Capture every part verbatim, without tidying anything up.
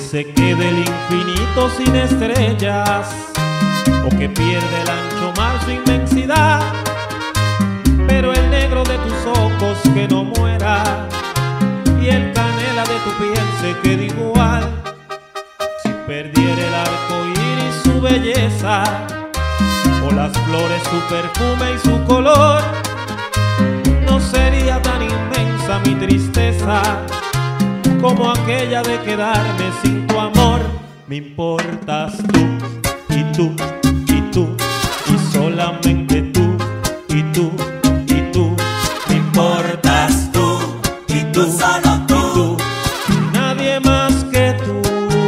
se quede el infinito sin estrellas, o que pierde el ancho mar su inmensidad, pero el negro de tus ojos que no muera, y el canela de tu piel se quede igual. Si perdiera el arco iris su belleza, o las flores su perfume y su color, no sería tan inmensa mi tristeza como aquella de quedarme sin tu amor. Me importas tú, y tú, y tú, y solamente tú, y tú, y tú. Me importas tú, y tú, solo tú, y tú, y nadie más que tú.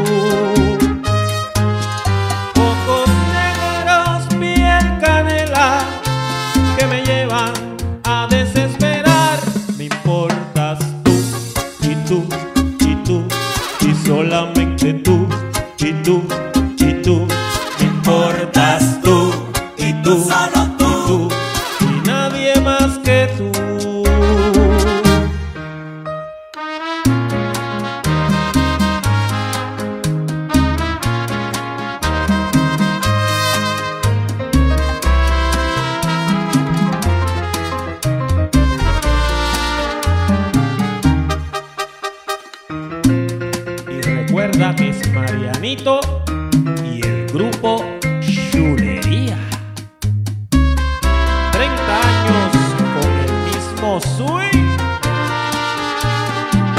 Ojos negros, piel canela, que me llevan a desesperar. Me importas tú, y tú, y tú, y solamente tú, y tú, y tú. Me importas tú, y tú, solo tú, y tú, y nadie más que tú. Y recuerda que es Marianito y el grupo Chulería. treinta años con el mismo swing.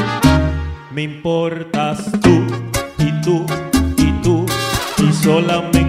Me importas tú, y tú, y tú, y solamente